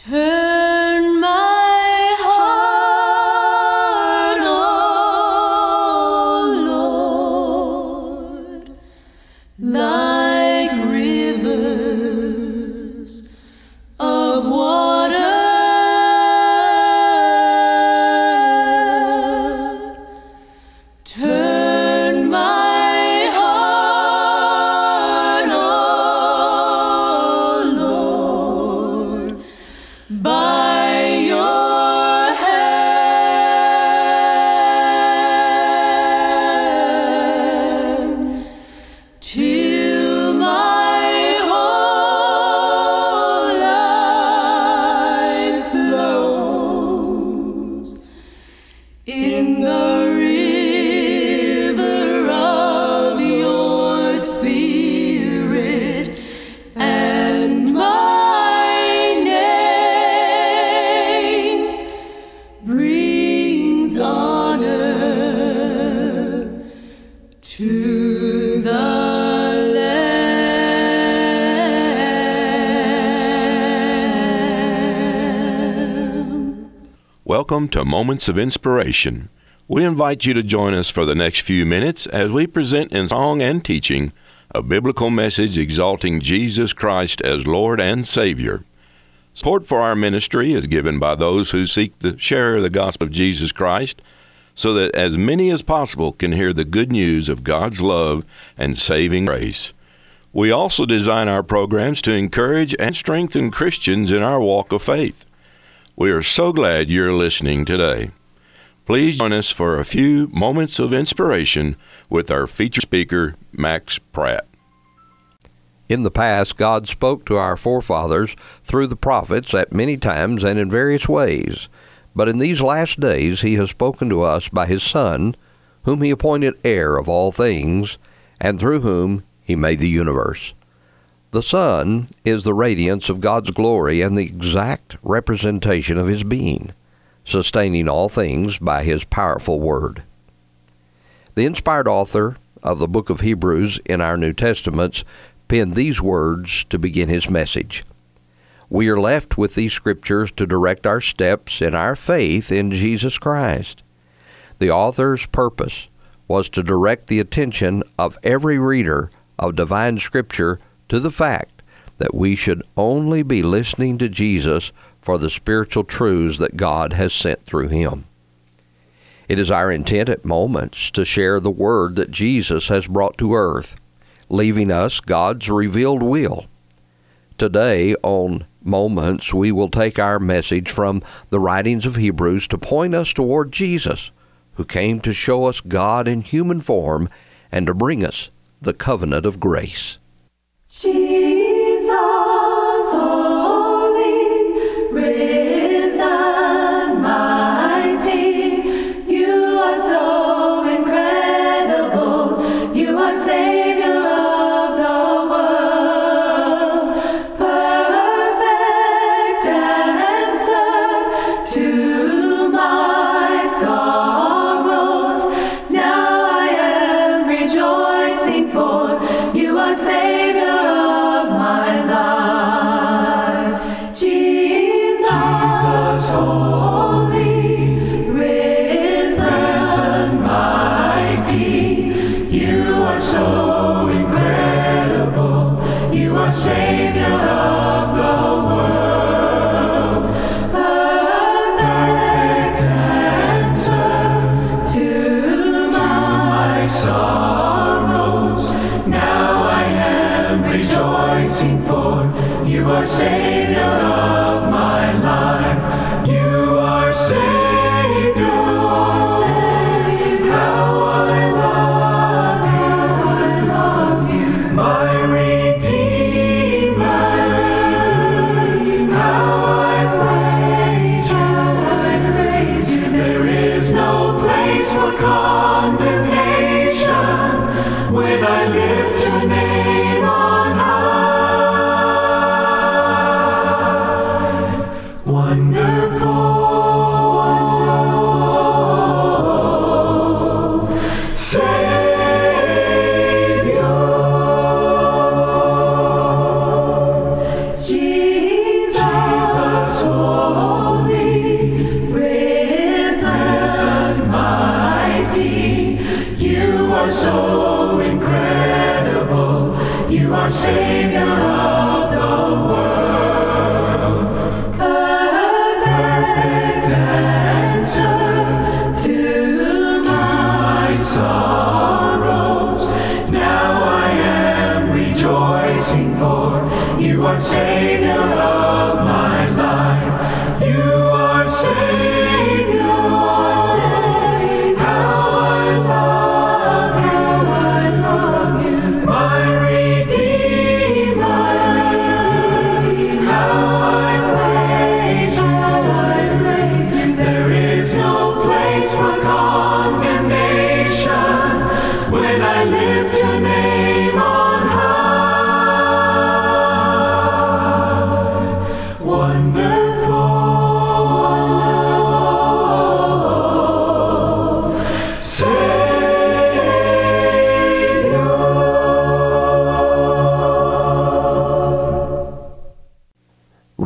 Turn my heart, O Lord, like rivers of water. Turn my heart, O Lord, by your hand, till my whole life flows in the river of your Spirit, and my name brings honor to the Lamb. Welcome to Moments of Inspiration. We invite you to join us for the next few minutes as we present in song and teaching a biblical message exalting Jesus Christ as Lord and Savior. Support for our ministry is given by those who seek to share the gospel of Jesus Christ so that as many as possible can hear the good news of God's love and saving grace. We also design our programs to encourage and strengthen Christians in our walk of faith. We are so glad you're listening today. Please join us for a few moments of inspiration with our featured speaker, Max Pratt. In the past, God spoke to our forefathers through the prophets at many times and in various ways. But in these last days, He has spoken to us by His Son, whom He appointed heir of all things, and through whom He made the universe. The Son is the radiance of God's glory and the exact representation of His being, sustaining all things by His powerful Word. The inspired author of the book of Hebrews in our New Testaments penned these words to begin his message. We are left with these scriptures to direct our steps in our faith in Jesus Christ. The author's purpose was to direct the attention of every reader of divine scripture to the fact that we should only be listening to Jesus for the spiritual truths that God has sent through Him. It is our intent at moments to share the word that Jesus has brought to earth, leaving us God's revealed will. Today, on Moments, we will take our message from the writings of Hebrews to point us toward Jesus, who came to show us God in human form and to bring us the covenant of grace. Jesus, holy, risen, mighty, you are so incredible, you are Savior of the world, perfect answer to my sorrows. Now I am rejoicing, for you are Savior of my life. Jesus, holy, risen, mighty, you are so incredible, you are Savior of the world, perfect answer to my sorrows. Now I am rejoicing, for you are Savior of my life. You are Savior, how I love you, my Redeemer, how I praise you. There is no place for condemnation when I lift your name on high. Wonderful Savior, Jesus,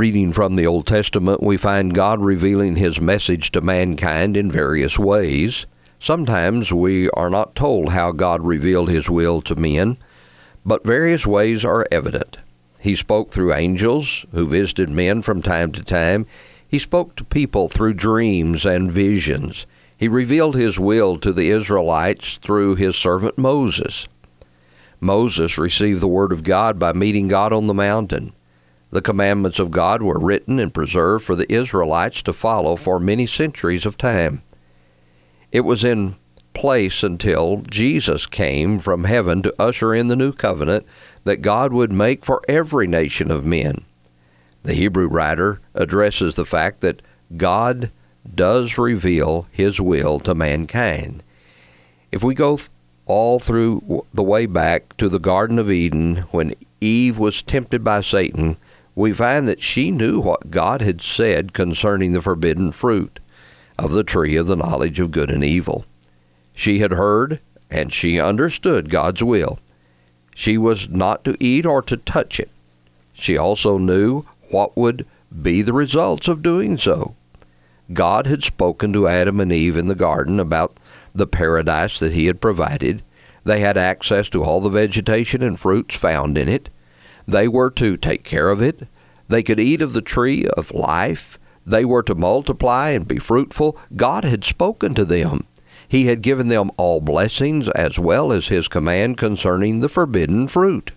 Reading from the Old Testament, we find God revealing His message to mankind in various ways. Sometimes we are not told how God revealed His will to men, but various ways are evident. He spoke through angels who visited men from time to time. He spoke to people through dreams and visions. He revealed His will to the Israelites through His servant Moses. Moses received the Word of God by meeting God on the mountain. The commandments of God were written and preserved for the Israelites to follow for many centuries of time. It was in place until Jesus came from heaven to usher in the new covenant that God would make for every nation of men. The Hebrew writer addresses the fact that God does reveal His will to mankind. If we go all through the way back to the Garden of Eden, when Eve was tempted by Satan, we find that she knew what God had said concerning the forbidden fruit of the tree of the knowledge of good and evil. She had heard and she understood God's will. She was not to eat or to touch it. She also knew what would be the results of doing so. God had spoken to Adam and Eve in the garden about the paradise that He had provided. They had access to all the vegetation and fruits found in it. They were to take care of it. They could eat of the tree of life. They were to multiply and be fruitful. God had spoken to them. He had given them all blessings as well as His command concerning the forbidden fruit.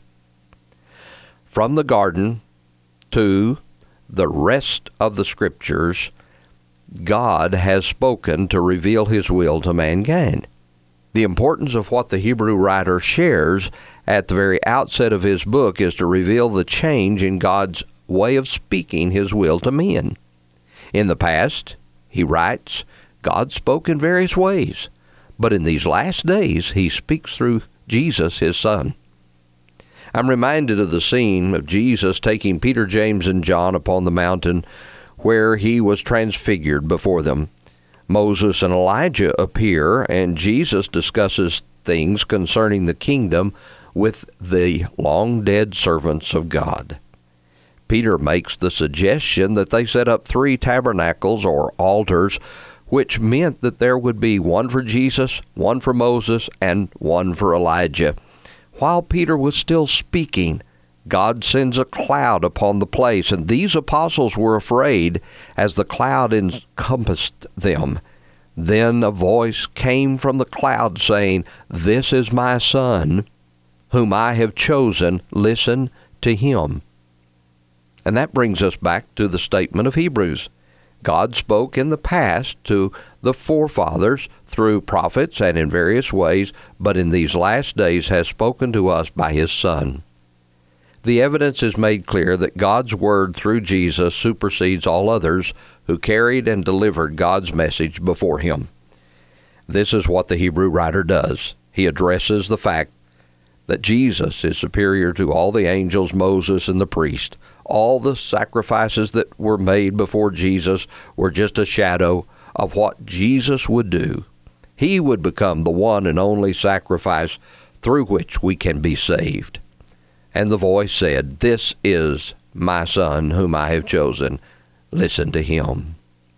From the garden to the rest of the Scriptures, God has spoken to reveal His will to mankind. The importance of what the Hebrew writer shares at the very outset of his book is to reveal the change in God's way of speaking His will to men. In the past, he writes, God spoke in various ways, but in these last days He speaks through Jesus, His Son. I'm reminded of the scene of Jesus taking Peter, James, and John upon the mountain where He was transfigured before them. Moses and Elijah appear, and Jesus discusses things concerning the kingdom with the long-dead servants of God. Peter makes the suggestion that they set up 3 tabernacles or altars, which meant that there would be one for Jesus, one for Moses, and one for Elijah. While Peter was still speaking, God sends a cloud upon the place, and these apostles were afraid as the cloud encompassed them. Then a voice came from the cloud saying, "This is my Son, whom I have chosen. Listen to Him." And that brings us back to the statement of Hebrews. God spoke in the past to the forefathers through prophets and in various ways, but in these last days has spoken to us by His Son. The evidence is made clear that God's Word through Jesus supersedes all others who carried and delivered God's message before Him. This is what the Hebrew writer does. He addresses the fact that Jesus is superior to all the angels, Moses, and the priest. All the sacrifices that were made before Jesus were just a shadow of what Jesus would do. He would become the one and only sacrifice through which we can be saved. And the voice said, "This is my Son, whom I have chosen. Listen to Him."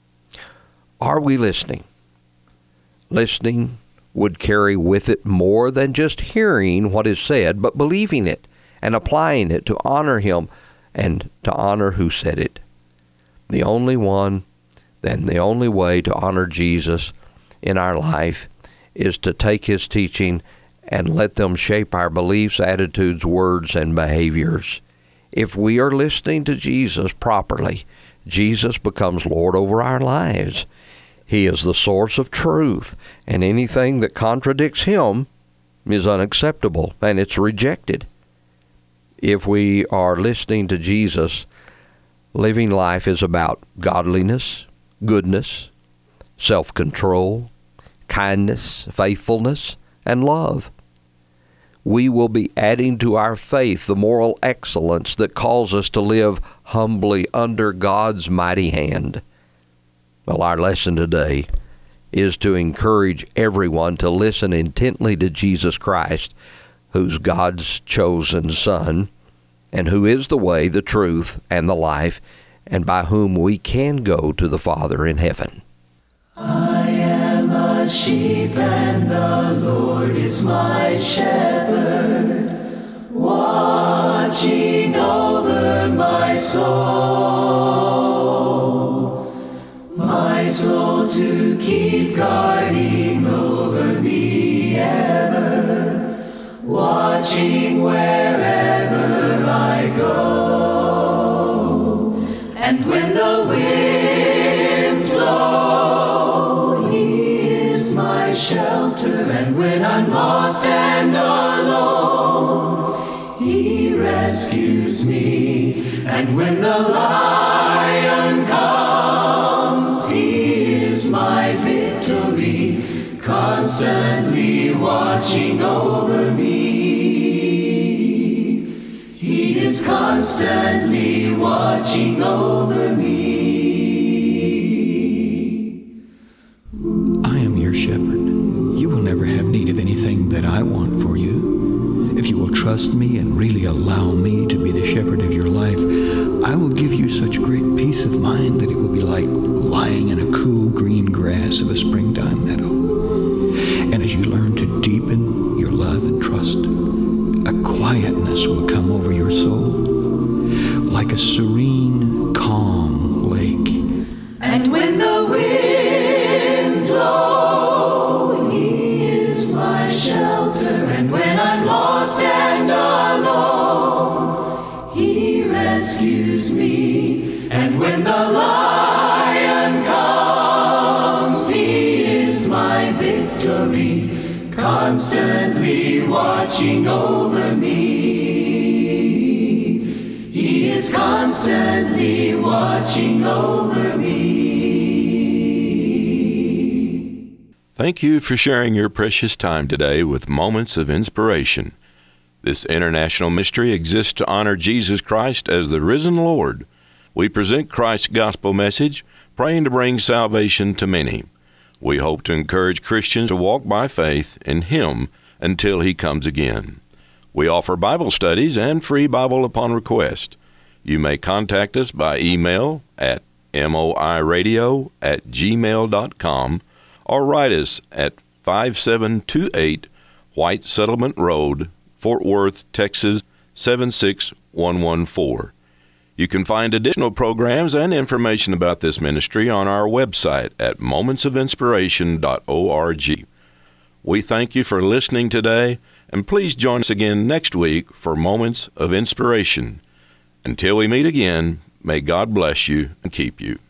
Are we listening? Listening would carry with it more than just hearing what is said, but believing it and applying it to honor Him and to honor who said it. The only one and the only way to honor Jesus in our life is to take His teaching and let them shape our beliefs, attitudes, words, and behaviors. If we are listening to Jesus properly, Jesus becomes Lord over our lives. He is the source of truth, and anything that contradicts Him is unacceptable, and it's rejected. If we are listening to Jesus, living life is about godliness, goodness, self-control, kindness, faithfulness, and love. We will be adding to our faith the moral excellence that calls us to live humbly under God's mighty hand. Well, our lesson today is to encourage everyone to listen intently to Jesus Christ, who's God's chosen Son, and who is the way, the truth, and the life, and by whom we can go to the Father in heaven. I am a sheep and the Lord is my shepherd, watching over my soul to keep guarding over me ever, watching wherever I go. And when the winds blow, He is my shelter, and when I'm lost and alone, He rescues me. And when the lion comes, He is my victory, constantly watching over me. He is constantly watching over me. I am your shepherd. You will never have need of anything that I want for you. If you will trust me and really allow me to be the shepherd of your life, I will give you such great peace of mind that it will be like lying in a cool green grass of a springtime meadow. And as you learn to deepen your love and trust, a quietness will come over your soul, like a serene, calm lake. And when the winds blow, He is my shelter, and when I'm lost and alone, He rescues me. And when the lion comes, He is my victory, constantly watching over me. He is constantly watching over me. Thank you for sharing your precious time today with Moments of Inspiration. This international mystery exists to honor Jesus Christ as the risen Lord. We present Christ's gospel message, praying to bring salvation to many. We hope to encourage Christians to walk by faith in Him until He comes again. We offer Bible studies and free Bible upon request. You may contact us by email at moiradio@gmail.com or write us at 5728 White Settlement Road, Fort Worth, Texas 76114. You can find additional programs and information about this ministry on our website at momentsofinspiration.org. We thank you for listening today, and please join us again next week for Moments of Inspiration. Until we meet again, may God bless you and keep you.